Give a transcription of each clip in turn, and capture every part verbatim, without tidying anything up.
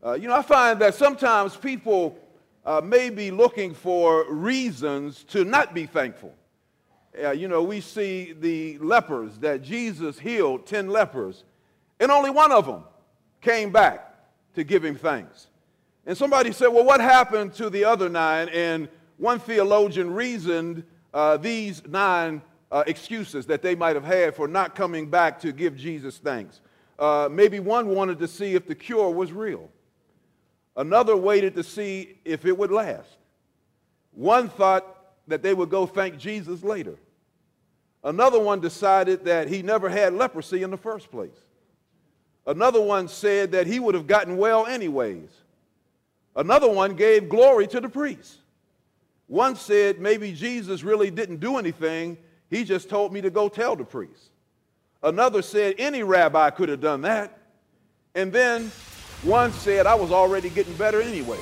Uh, you know, I find that sometimes people uh, may be looking for reasons to not be thankful. Uh, you know, we see the lepers that Jesus healed, ten lepers, and only one of them came back to give him thanks. And somebody said, well, what happened to the other nine? And one theologian reasoned uh, these nine uh, excuses that they might have had for not coming back to give Jesus thanks. Uh, maybe one wanted to see if the cure was real. Another waited to see if it would last. One thought that they would go thank Jesus later. Another one decided that he never had leprosy in the first place. Another one said that he would have gotten well anyways. Another one gave glory to the priest. One said maybe Jesus really didn't do anything. He just told me to go tell the priest. Another said any rabbi could have done that. And then one said, I was already getting better anyway.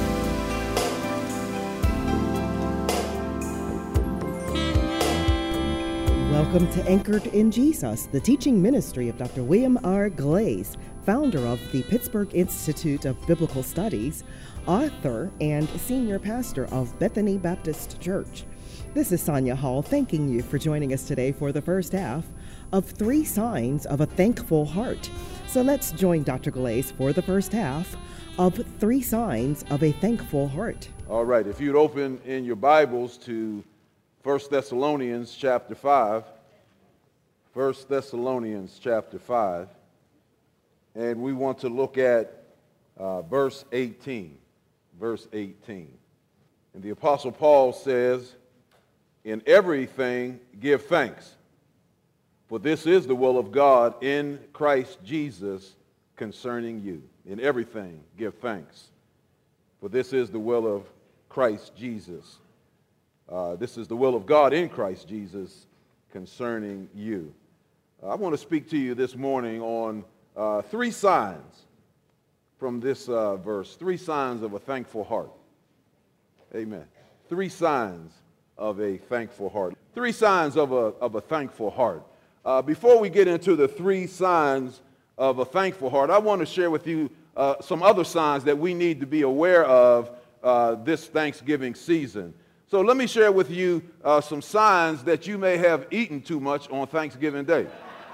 Welcome to Anchored in Jesus, the teaching ministry of Doctor William R. Glaze, founder of the Pittsburgh Institute of Biblical Studies, author and senior pastor of Bethany Baptist Church. This is Sonia Hall thanking you for joining us today for the first half of Three Signs of a Thankful Heart. So let's join Doctor Glaze for the first half of Three Signs of a Thankful Heart. All right, if you'd open in your Bibles to First Thessalonians chapter five, First Thessalonians chapter five, and we want to look at uh, verse eighteen, verse eighteen. And the Apostle Paul says, in everything give thanks, for this is the will of God in Christ Jesus concerning you. In everything give thanks, for this is the will of Christ Jesus. Uh, this is the will of God in Christ Jesus concerning you. Uh, I want to speak to you this morning on uh, three signs from this uh, verse, three signs of a thankful heart. Amen. Three signs of a thankful heart. Three signs of a, of a thankful heart. Uh, before we get into the three signs of a thankful heart, I want to share with you uh, some other signs that we need to be aware of uh, this Thanksgiving season. So let me share with you uh, some signs that you may have eaten too much on Thanksgiving Day.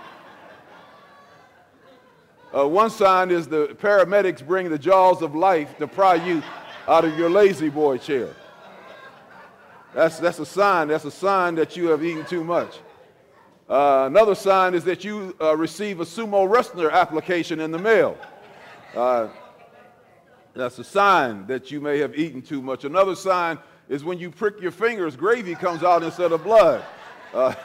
Uh, one sign is the paramedics bring the jaws of life to pry you out of your lazy boy chair. That's, that's a sign. That's a sign that you have eaten too much. Uh, another sign is that you uh, receive a sumo wrestler application in the mail. Uh, that's a sign that you may have eaten too much. Another sign is when you prick your fingers, gravy comes out instead of blood. Uh,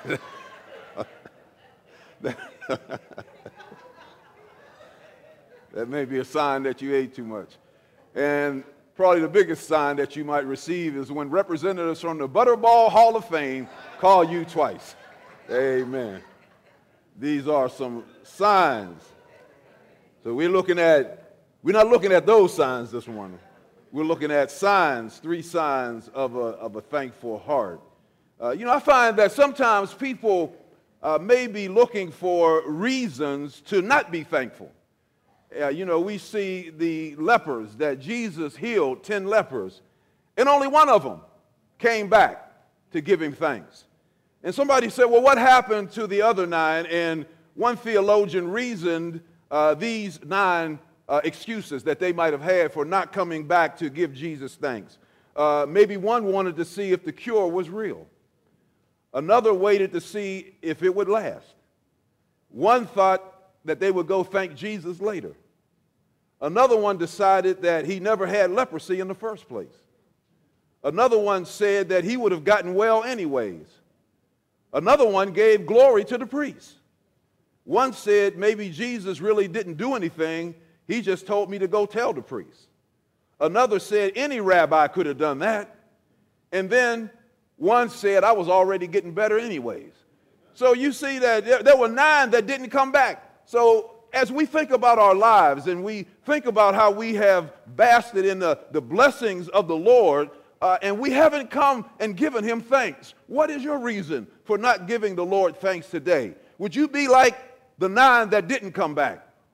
that may be a sign that you ate too much. And probably the biggest sign that you might receive is when representatives from the Butterball Hall of Fame call you twice. Amen. These are some signs. So we're looking at, we're not looking at those signs this morning. We're looking at signs, three signs of a, of a thankful heart. Uh, you know, I find that sometimes people uh, may be looking for reasons to not be thankful. Uh, you know, we see the lepers that Jesus healed, ten lepers, and only one of them came back to give him thanks. And somebody said, well, what happened to the other nine? And one theologian reasoned uh, these nine uh, excuses that they might have had for not coming back to give Jesus thanks. Uh, maybe one wanted to see if the cure was real. Another waited to see if it would last. One thought that they would go thank Jesus later. Another one decided that he never had leprosy in the first place. Another one said that he would have gotten well anyways. Another one gave glory to the priest. One said maybe Jesus really didn't do anything. He just told me to go tell the priest. Another said any rabbi could have done that. And then one said I was already getting better anyways. So you see that there, there were nine that didn't come back. So as we think about our lives and we think about how we have basted in the, the blessings of the Lord, Uh, and we haven't come and given him thanks. What is your reason for not giving the Lord thanks today? Would you be like the nine that didn't come back?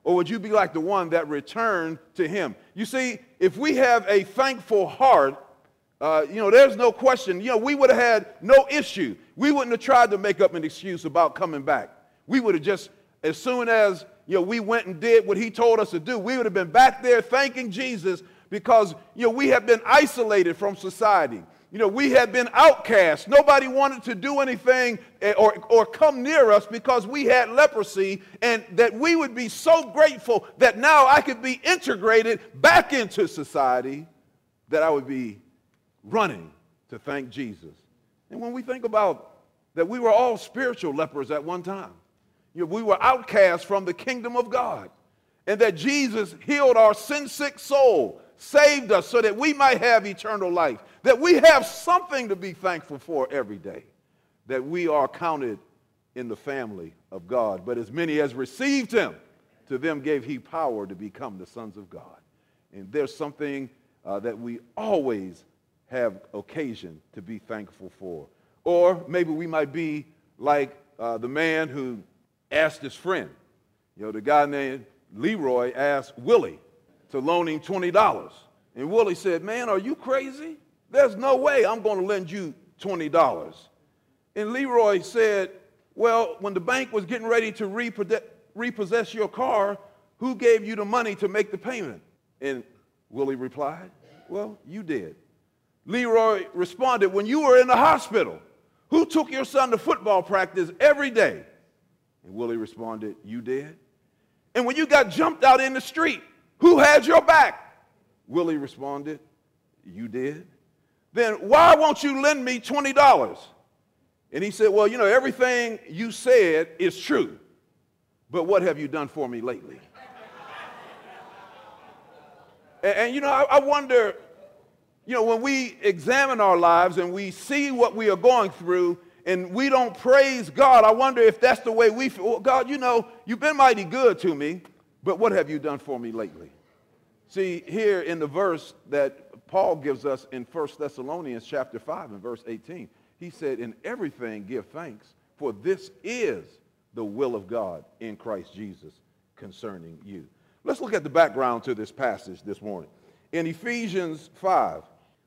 or would you be like the one that returned to him? You see, if we have a thankful heart, uh, you know, there's no question, you know, we would have had no issue. We wouldn't have tried to make up an excuse about coming back. We would have just, as soon as, you know, we went and did what he told us to do, we would have been back there thanking Jesus because, you know, we have been isolated from society. You know, we had been outcast. Nobody wanted to do anything or, or come near us because we had leprosy, and that we would be so grateful that now I could be integrated back into society, that I would be running to thank Jesus. And when we think about that, we were all spiritual lepers at one time. You know, we were outcasts from the kingdom of God, and that Jesus healed our sin-sick soul, saved us so that we might have eternal life, that we have something to be thankful for every day, that we are counted in the family of God. But as many as received him, to them gave he power to become the sons of God. And there's something uh, that we always have occasion to be thankful for. Or maybe we might be like uh, the man who asked his friend. You know, the guy named Leroy asked Willie to loan him twenty dollars. And Willie said, man, are you crazy? There's no way I'm going to lend you twenty dollars. And Leroy said, well, when the bank was getting ready to repossess your car, who gave you the money to make the payment? And Willie replied, well, you did. Leroy responded, when you were in the hospital, who took your son to football practice every day? And Willie responded, you did. And when you got jumped out in the street, who had your back? Willie responded, you did. Then why won't you lend me twenty dollars? And he said, well, you know, everything you said is true, but what have you done for me lately? and, and, you know, I, I wonder, you know, when we examine our lives and we see what we are going through and we don't praise God, I wonder if that's the way we feel. Well, God, you know, you've been mighty good to me, but what have you done for me lately? See, here in the verse that Paul gives us in First Thessalonians chapter five and verse eighteen, he said, in everything give thanks, for this is the will of God in Christ Jesus concerning you. Let's look at the background to this passage this morning. In Ephesians five,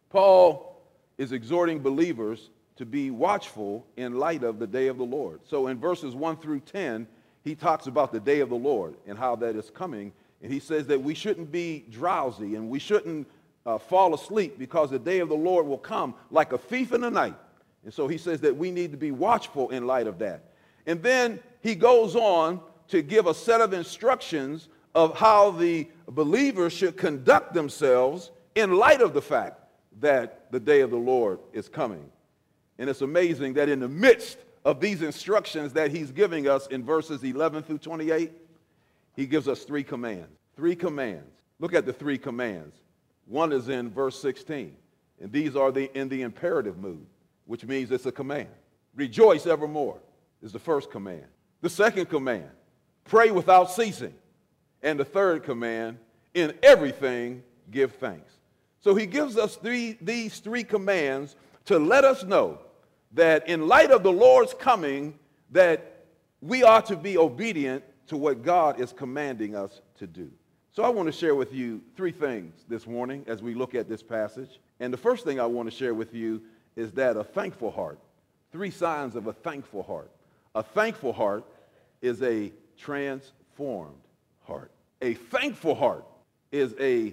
Paul is exhorting believers to be watchful in light of the day of the Lord. So in verses one through ten, he talks about the day of the Lord and how that is coming. And he says that we shouldn't be drowsy and we shouldn't uh, fall asleep, because the day of the Lord will come like a thief in the night. And so he says that we need to be watchful in light of that. And then he goes on to give a set of instructions of how the believers should conduct themselves in light of the fact that the day of the Lord is coming. And it's amazing that in the midst of these instructions that he's giving us in verses eleven through twenty-eight, he gives us three commands. Three commands. Look at the three commands. One is in verse sixteen, and these are the in the imperative mood, which means it's a command. Rejoice evermore is the first command. The second command, pray without ceasing. And the third command, in everything give thanks. So he gives us three, these three commands to let us know that in light of the Lord's coming, that we are to be obedient to what God is commanding us to do. So I want to share with you three things this morning as we look at this passage. And the first thing I want to share with you is that a thankful heart, three signs of a thankful heart. A thankful heart is a transformed heart. A thankful heart is a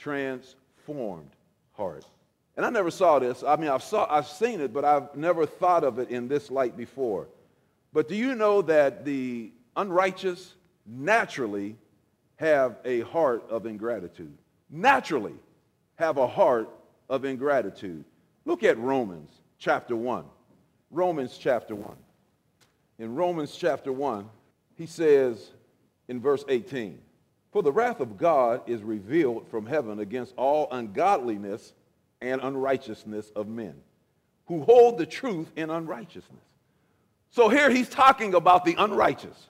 transformed heart. And I never saw this. I mean, I've, saw, I've seen it, but I've never thought of it in this light before. But do you know that the unrighteous naturally have a heart of ingratitude? Naturally have a heart of ingratitude. Look at Romans chapter one. Romans chapter one. In Romans chapter one, he says in verse eighteen, for the wrath of God is revealed from heaven against all ungodliness and unrighteousness of men, who hold the truth in unrighteousness. So here he's talking about the unrighteous.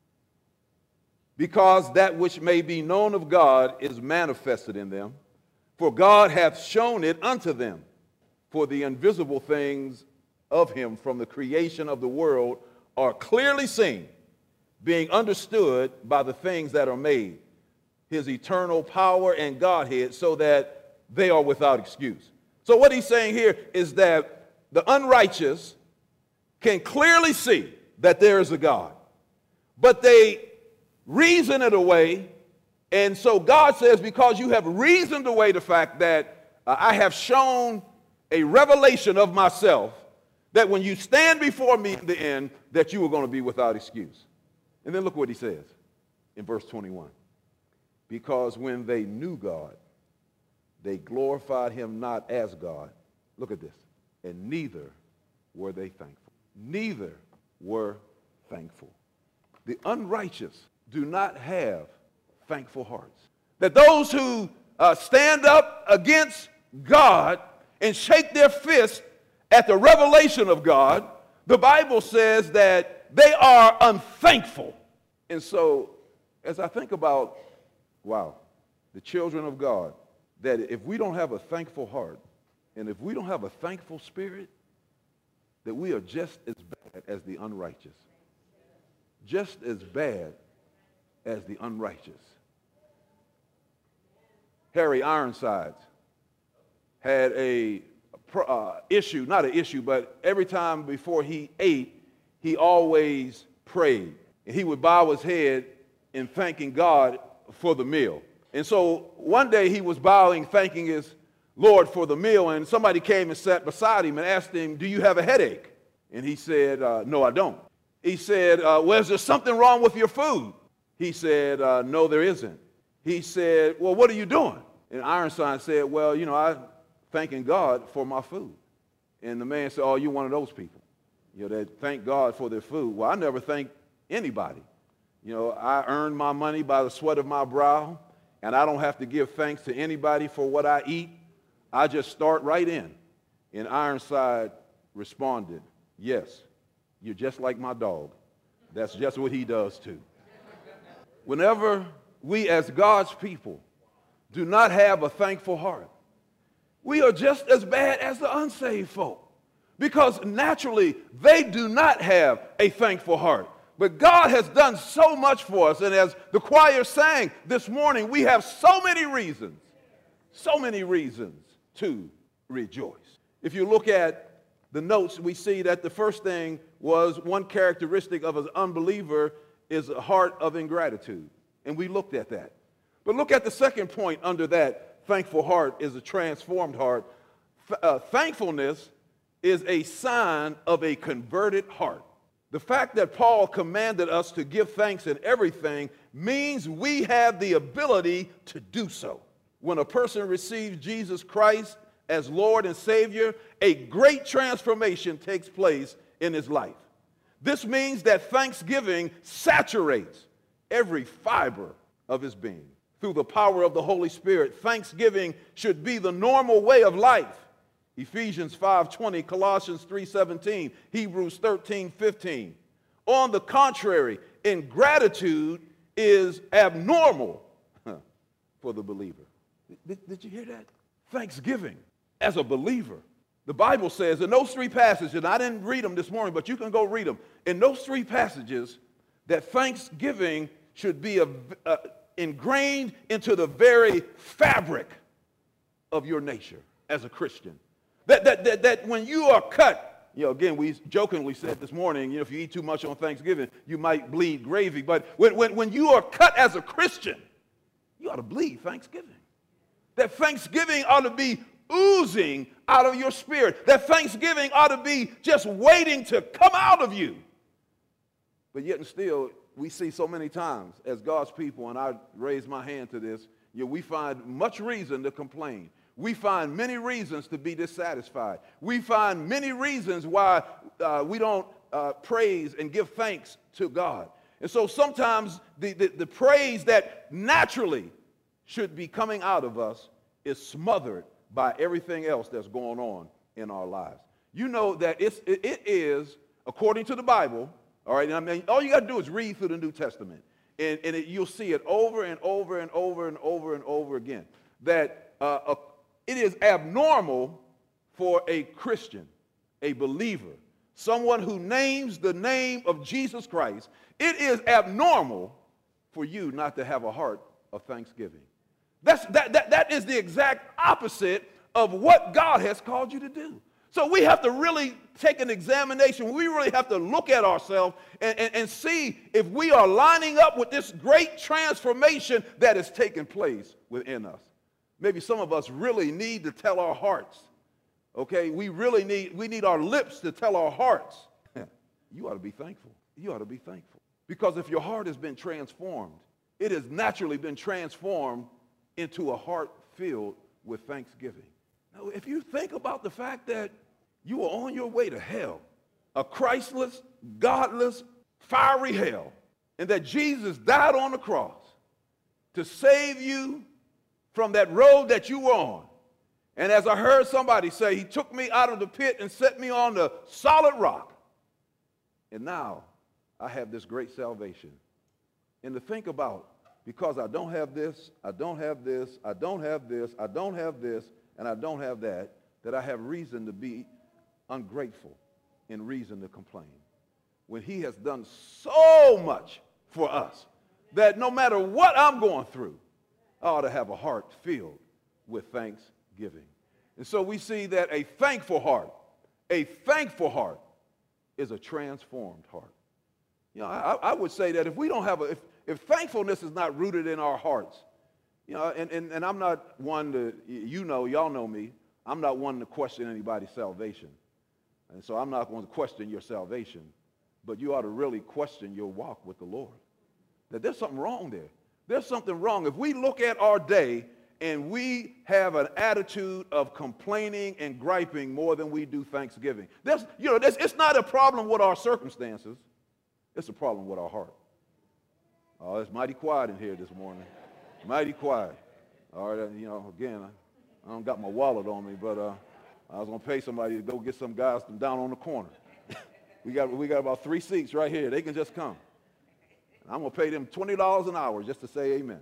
Because that which may be known of God is manifested in them, for God hath shown it unto them. For the invisible things of him from the creation of the world are clearly seen, being understood by the things that are made, his eternal power and Godhead, so that they are without excuse. So what he's saying here is that the unrighteous can clearly see that there is a God, but they reason it away. And so God says, because you have reasoned away the fact that uh, I have shown a revelation of myself, that when you stand before me in the end, that you are going to be without excuse. And then look what he says in verse twenty-one. Because when they knew God, they glorified him not as God. Look at this. And neither were they thankful. Neither were thankful. The unrighteous do not have thankful hearts. That those who uh, stand up against God and shake their fist at the revelation of God, the Bible says that they are unthankful. And so, as I think about, wow, the children of God, that if we don't have a thankful heart, and if we don't have a thankful spirit, that we are just as bad as the unrighteous. Just as bad as the unrighteous. Harry Ironsides had a uh, issue, not an issue, but every time before he ate, he always prayed. And he would bow his head in thanking God for the meal. And so one day he was bowing, thanking his Lord for the meal, and somebody came and sat beside him and asked him, do you have a headache? And he said, uh, no, I don't. He said, uh, well, is there something wrong with your food? He said, uh, no, there isn't. He said, well, what are you doing? And Ironside said, well, you know, I'm thanking God for my food. And the man said, oh, you're one of those people, you know, that thank God for their food. Well, I never thank anybody. You know, I earn my money by the sweat of my brow, and I don't have to give thanks to anybody for what I eat. I just start right in. And Ironside responded, yes, you're just like my dog. That's just what he does too. Whenever we as God's people do not have a thankful heart, we are just as bad as the unsaved folk, because naturally they do not have a thankful heart. But God has done so much for us, and as the choir sang this morning, we have so many reasons, so many reasons to rejoice. If you look at the notes, we see that the first thing was one characteristic of an unbeliever is a heart of ingratitude, and we looked at that. But look at the second point under that thankful heart is a transformed heart. Uh, thankfulness is a sign of a converted heart. The fact that Paul commanded us to give thanks in everything means we have the ability to do so. When a person receives Jesus Christ as Lord and Savior, a great transformation takes place in his life. This means that thanksgiving saturates every fiber of his being. Through the power of the Holy Spirit, thanksgiving should be the normal way of life. Ephesians five twenty, Colossians three seventeen, Hebrews thirteen fifteen. On the contrary, ingratitude is abnormal for the believer. Did, did you hear that? Thanksgiving as a believer. The Bible says in those three passages, and I didn't read them this morning, but you can go read them. In those three passages, that thanksgiving should be a, a, ingrained into the very fabric of your nature as a Christian. That, that, that, that when you are cut, you know, again, we jokingly said this morning, you know, if you eat too much on Thanksgiving, you might bleed gravy. But when, when, when you are cut as a Christian, you ought to bleed Thanksgiving. That Thanksgiving ought to be oozing out of your spirit. That Thanksgiving ought to be just waiting to come out of you. But yet and still, we see so many times as God's people, and I raise my hand to this, you know, we find much reason to complain. We find many reasons to be dissatisfied. We find many reasons why uh, we don't uh, praise and give thanks to God. And so sometimes the, the, the praise that naturally should be coming out of us is smothered by everything else that's going on in our lives. You know that it's, it, it is, according to the Bible, all right, and I mean, all you got to do is read through the New Testament, and, and it, you'll see it over and over and over and over and over again, that uh, a, it is abnormal for a Christian, a believer, someone who names the name of Jesus Christ, it is abnormal for you not to have a heart of thanksgiving. That's, that, that, that is the exact opposite of what God has called you to do. So we have to really take an examination. We really have to look at ourselves and, and, and see if we are lining up with this great transformation that is taking place within us. Maybe some of us really need to tell our hearts, okay? We really need, we need our lips to tell our hearts, you ought to be thankful. You ought to be thankful. Because if your heart has been transformed, it has naturally been transformed into a heart filled with thanksgiving. Now, if you think about the fact that you are on your way to hell, a Christless, godless, fiery hell, and that Jesus died on the cross to save you from that road that you were on. And as I heard somebody say, he took me out of the pit and set me on the solid rock. And now I have this great salvation. And to think about, because I don't have this, I don't have this, I don't have this, I don't have this, and I don't have that, that I have reason to be ungrateful and reason to complain. When he has done so much for us that no matter what I'm going through, I ought to have a heart filled with thanksgiving. And so we see that a thankful heart, a thankful heart is a transformed heart. You know, I, I would say that if we don't have a, if, if thankfulness is not rooted in our hearts, you know, and, and, and I'm not one to, you know, y'all know me, I'm not one to question anybody's salvation. And so I'm not going to question your salvation, but you ought to really question your walk with the Lord. That there's something wrong there. There's something wrong. If we look at our day and we have an attitude of complaining and griping more than we do thanksgiving, there's, you know, there's, it's not a problem with our circumstances. It's a problem with our heart. Oh, it's mighty quiet in here this morning. Mighty quiet. All right, you know, again, I, I don't got my wallet on me, but uh, I was going to pay somebody to go get some guys from down on the corner. we got we got about three seats right here. They can just come. I'm going to pay them twenty dollars an hour just to say amen.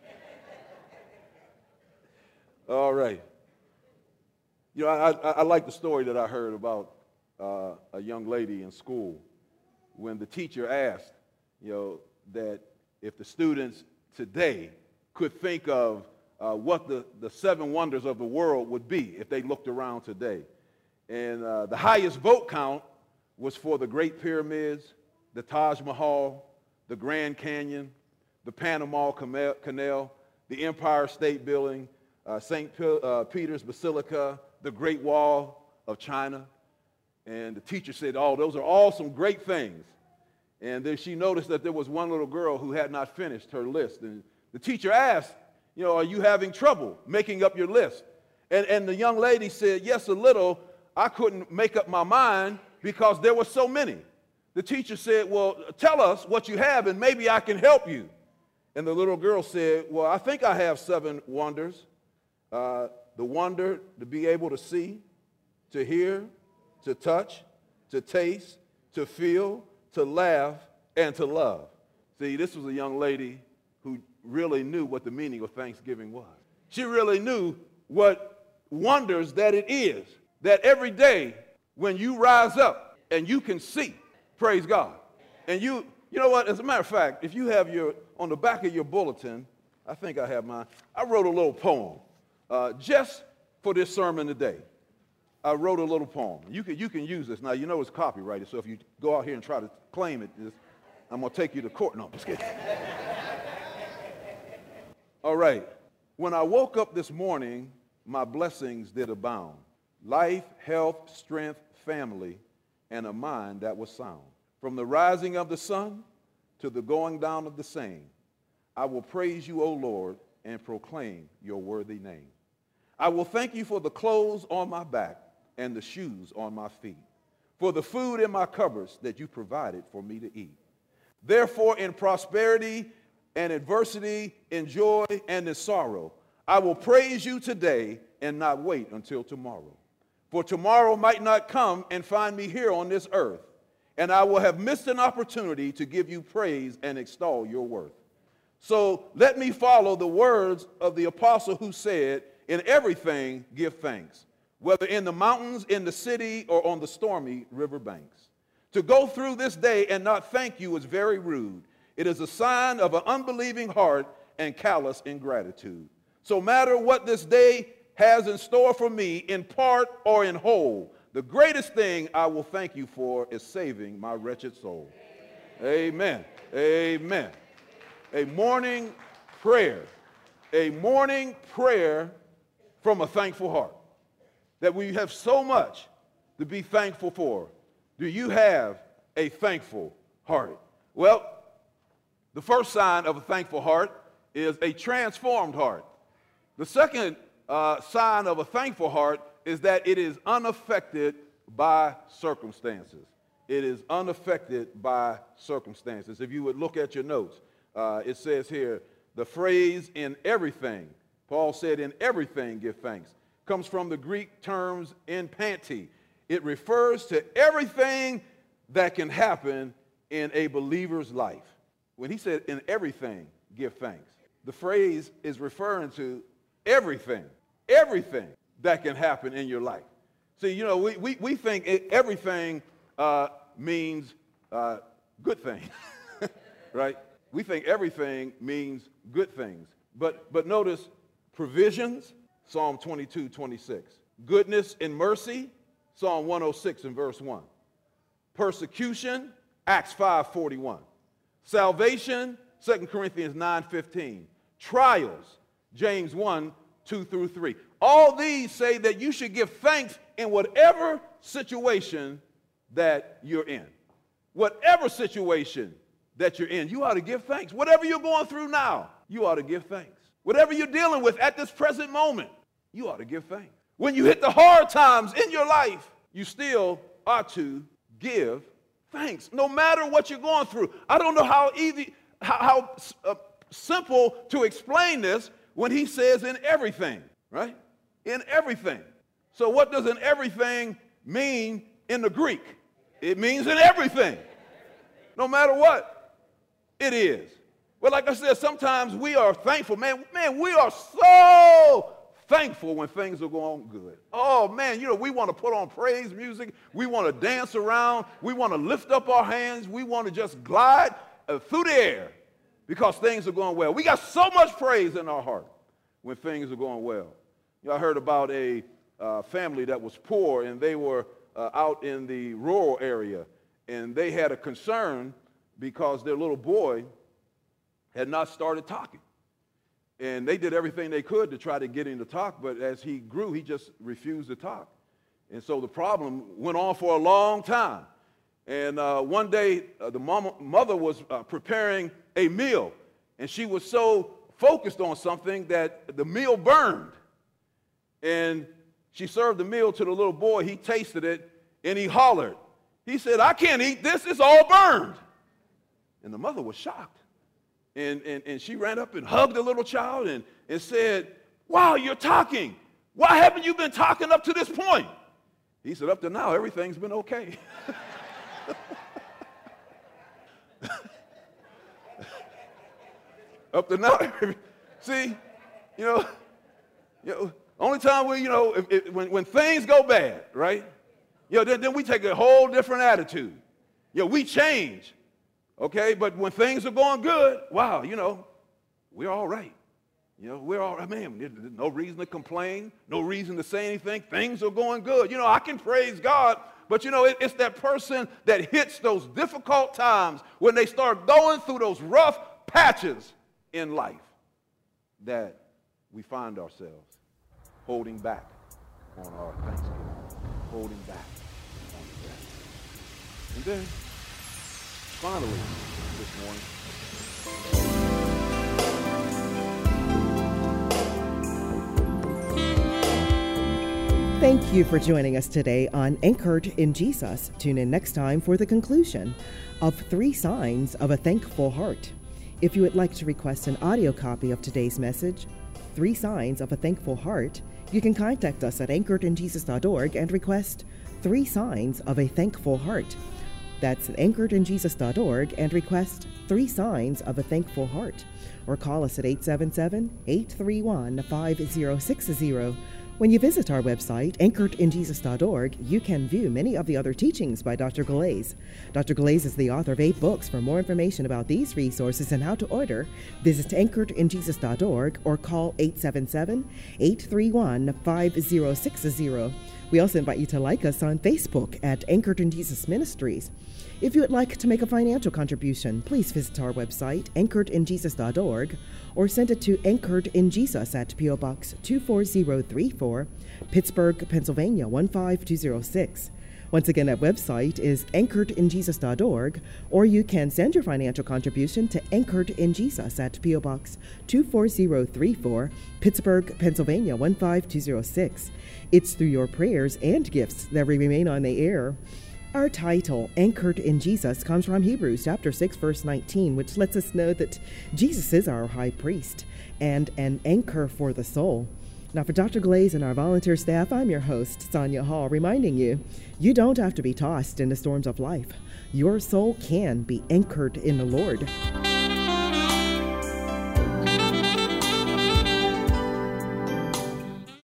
All right. You know, I, I, I like the story that I heard about uh, a young lady in school when the teacher asked, you know, that if the students today could think of uh, what the, the seven wonders of the world would be if they looked around today. And uh, the highest vote count was for the Great Pyramids, the Taj Mahal, the Grand Canyon, the Panama Canal, the Empire State Building, uh, Saint P- uh, Peter's Basilica, the Great Wall of China. And the teacher said, oh, those are all some great things. And then she noticed that there was one little girl who had not finished her list. And the teacher asked, you know, are you having trouble making up your list? And, and the young lady said, yes, a little. I couldn't make up my mind because there were so many. The teacher said, well, tell us what you have and maybe I can help you. And the little girl said, well, I think I have seven wonders. Uh, the wonder to be able to see, to hear, to touch, to taste, to feel, to laugh, and to love. See, this was a young lady who really knew what the meaning of Thanksgiving was. She really knew what wonders that it is, that every day when you rise up and you can see, praise God, and you, you know what, as a matter of fact, if you have your, on the back of your bulletin, I think I have mine, I wrote a little poem uh, just for this sermon today. I wrote a little poem. You can, you can use this. Now, you know it's copyrighted, so if you go out here and try to claim it, just, I'm going to take you to court. No, I'm just kidding. All right. When I woke up this morning, my blessings did abound. Life, health, strength, family, and a mind that was sound. From the rising of the sun to the going down of the same, I will praise you, O Lord, and proclaim your worthy name. I will thank you for the clothes on my back and the shoes on my feet, for the food in my cupboards that you provided for me to eat. Therefore, in prosperity and adversity, in joy and in sorrow, I will praise you today and not wait until tomorrow. For tomorrow might not come and find me here on this earth, and I will have missed an opportunity to give you praise and extol your worth. So let me follow the words of the apostle who said, in everything give thanks, whether in the mountains, in the city, or on the stormy riverbanks. To go through this day and not thank you is very rude. It is a sign of an unbelieving heart and callous ingratitude. So matter what this day has in store for me, in part or in whole, the greatest thing I will thank you for is saving my wretched soul. Amen. Amen. A morning prayer. A morning prayer from a thankful heart. That we have so much to be thankful for. Do you have a thankful heart? Well, the first sign of a thankful heart is a transformed heart. The second uh, sign of a thankful heart is that it is unaffected by circumstances. It is unaffected by circumstances. If you would look at your notes, uh, it says here, the phrase in everything, Paul said in everything give thanks, comes from the Greek terms in panti. It refers to everything that can happen in a believer's life. When he said in everything give thanks, the phrase is referring to everything, everything that can happen in your life. See, you know, we, we, we think it, everything uh, means uh, good things, right? We think everything means good things. But, but notice provisions, Psalm twenty-two, twenty-six. Goodness and mercy, Psalm one oh six and verse one. Persecution, Acts five forty-one. Salvation, Second Corinthians nine fifteen. Trials, James one, two through three. All these say that you should give thanks in whatever situation that you're in. Whatever situation that you're in, you ought to give thanks. Whatever you're going through now, you ought to give thanks. Whatever you're dealing with at this present moment, you ought to give thanks. When you hit the hard times in your life, you still ought to give thanks, no matter what you're going through. I don't know how easy, how, how uh, simple to explain this when he says in everything, right? In everything. So what does in everything mean in the Greek? It means in everything, no matter what it is. Well, like I said, sometimes we are thankful. Man, man, we are so thankful when things are going good. Oh, man, you know, we want to put on praise music. We want to dance around. We want to lift up our hands. We want to just glide uh, through the air because things are going well. We got so much praise in our heart when things are going well. You know, I heard about a uh, family that was poor, and they were uh, out in the rural area, and they had a concern because their little boy had not started talking. And they did everything they could to try to get him to talk, but as he grew, he just refused to talk. And so the problem went on for a long time. And uh, one day, uh, the mama, mother was uh, preparing a meal, and she was so focused on something that the meal burned. And she served the meal to the little boy. He tasted it, and he hollered. He said, "I can't eat this. It's all burned." And the mother was shocked. And, and, and she ran up and hugged the little child and, and said, "Wow, you're talking. Why haven't you been talking up to this point?" He said, "Up to now, everything's been okay." Up to now, see, you know, you know, only time we, you know, if, if, when, when things go bad, right, you know, then, then we take a whole different attitude. You know, we change. Okay, but when things are going good, wow, you know, we're all right. You know, we're all right, man. There's no reason to complain, no reason to say anything. Things are going good. You know, I can praise God, but you know, it, it's that person that hits those difficult times when they start going through those rough patches in life that we find ourselves holding back on our Thanksgiving, holding back on the rest. And then, finally, this morning, thank you for joining us today on Anchored in Jesus. Tune in next time for the conclusion of Three Signs of a Thankful Heart. If you would like to request an audio copy of today's message, Three Signs of a Thankful Heart, you can contact us at anchored in jesus dot org and request Three Signs of a Thankful Heart. That's anchored in jesus dot org and request Three Signs of a Thankful Heart. Or call us at eight seven seven, eight three one, five zero six zero. When you visit our website, anchored in jesus dot org, you can view many of the other teachings by Doctor Glaze. Doctor Glaze is the author of eight books. For more information about these resources and how to order, visit anchored in jesus dot org or call eight seven seven, eight three one, five zero six zero. We also invite you to like us on Facebook at Anchored in Jesus Ministries. If you would like to make a financial contribution, please visit our website, anchored in jesus dot org, or send it to Anchored in Jesus at P O Box two four zero three four, Pittsburgh, Pennsylvania one five two zero six. Once again, that website is anchored in jesus dot org, or you can send your financial contribution to Anchored in Jesus at P O Box two four zero three four, Pittsburgh, Pennsylvania one five two zero six. It's through your prayers and gifts that we remain on the air. Our title, Anchored in Jesus, comes from Hebrews chapter six, verse nineteen, which lets us know that Jesus is our high priest and an anchor for the soul. Now, for Doctor Glaze and our volunteer staff, I'm your host, Sonia Hall, reminding you, you don't have to be tossed in the storms of life. Your soul can be anchored in the Lord.